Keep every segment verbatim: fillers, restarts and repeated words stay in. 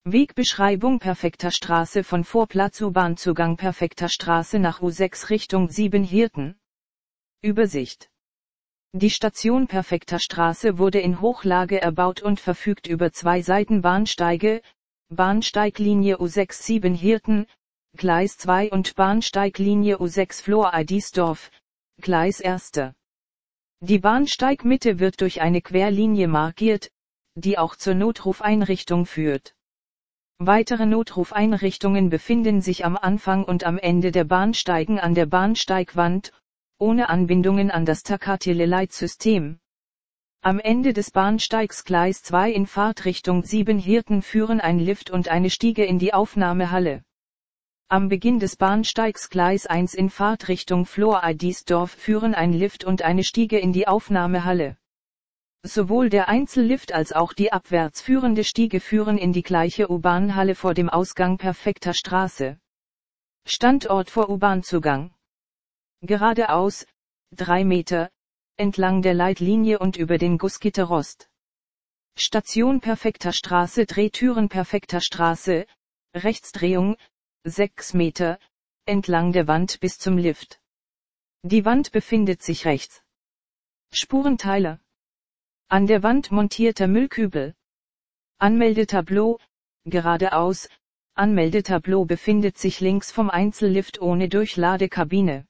Wegbeschreibung Perfekter Straße von Vorplatz U-Bahn-Zugang Perfekter Straße nach U sechs Richtung sieben Hirten. Übersicht. Die Station Perfekter Straße wurde in Hochlage erbaut und verfügt über zwei Seitenbahnsteige, Bahnsteiglinie U sechs sieben Hirten, Gleis zwei und Bahnsteiglinie U sechs Flor-Eidisdorf, Gleis eins. Die Bahnsteigmitte wird durch eine Querlinie markiert, die auch zur Notrufeinrichtung führt. Weitere Notrufeinrichtungen befinden sich am Anfang und am Ende der Bahnsteigen an der Bahnsteigwand, ohne Anbindungen an das Takateleleitsystem. Am Ende des Bahnsteigs Gleis zwei in Fahrtrichtung sieben Hirten führen ein Lift und eine Stiege in die Aufnahmehalle. Am Beginn des Bahnsteigs Gleis eins in Fahrtrichtung Flor-Eidisdorf führen ein Lift und eine Stiege in die Aufnahmehalle. Sowohl der Einzellift als auch die abwärts führende Stiege führen in die gleiche U-Bahn-Halle vor dem Ausgang Perfekter Straße. Standort vor U-Bahn-Zugang. Geradeaus, drei Meter, entlang der Leitlinie und über den Gussgitterrost. Station Perfekter Straße Drehtüren Perfekter Straße, Rechtsdrehung, sechs Meter, entlang der Wand bis zum Lift. Die Wand befindet sich rechts. Spurenteile. An der Wand montierter Müllkübel. Anmeldetableau, geradeaus, Anmeldetableau befindet sich links vom Einzellift ohne Durchladekabine.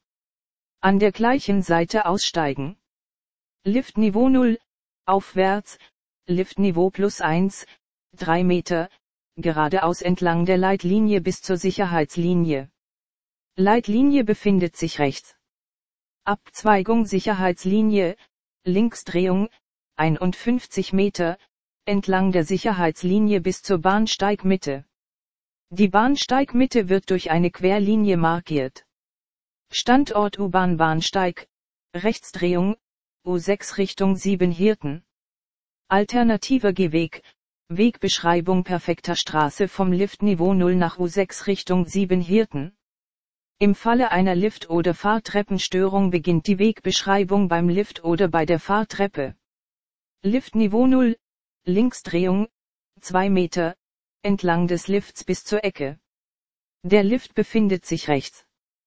An der gleichen Seite aussteigen. Liftniveau null, aufwärts, Liftniveau plus eins, drei Meter, geradeaus entlang der Leitlinie bis zur Sicherheitslinie. Leitlinie befindet sich rechts. Abzweigung Sicherheitslinie, Linksdrehung, einundfünfzig Meter, entlang der Sicherheitslinie bis zur Bahnsteigmitte. Die Bahnsteigmitte wird durch eine Querlinie markiert. Standort U-Bahn-Bahnsteig, Rechtsdrehung, U sechs Richtung sieben Hirten. Alternativer Gehweg, Wegbeschreibung Perfekter Straße vom Liftniveau null nach U sechs Richtung sieben Hirten. Im Falle einer Lift- oder Fahrtreppenstörung beginnt die Wegbeschreibung beim Lift oder bei der Fahrtreppe. Liftniveau null, Linksdrehung, zwei Meter, entlang des Lifts bis zur Ecke. Der Lift befindet sich rechts.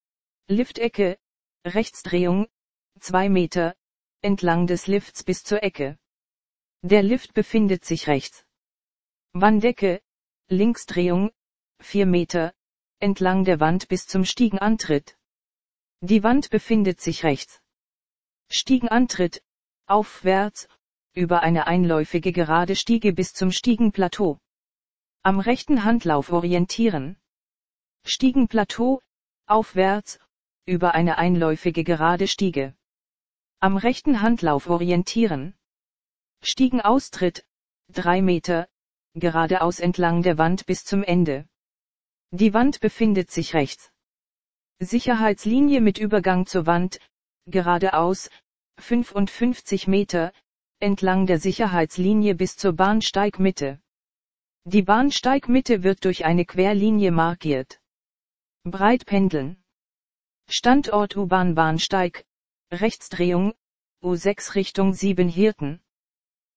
Liftecke, Rechtsdrehung, zwei Meter, entlang des Lifts bis zur Ecke. Der Lift befindet sich rechts. Wandecke, Linksdrehung, vier Meter, entlang der Wand bis zum Stiegenantritt. Die Wand befindet sich rechts. Stiegenantritt, aufwärts, über eine einläufige gerade Stiege bis zum Stiegenplateau. Am rechten Handlauf orientieren. Stiegenplateau, aufwärts, über eine einläufige gerade Stiege. Am rechten Handlauf orientieren. Stiegenaustritt, drei Meter, geradeaus entlang der Wand bis zum Ende. Die Wand befindet sich rechts. Sicherheitslinie mit Übergang zur Wand, geradeaus, fünfundfünfzig Meter, entlang der Sicherheitslinie bis zur Bahnsteigmitte. Die Bahnsteigmitte wird durch eine Querlinie markiert. Breitpendeln. Standort U-Bahn-Bahnsteig, Rechtsdrehung, U sechs Richtung sieben Hirten.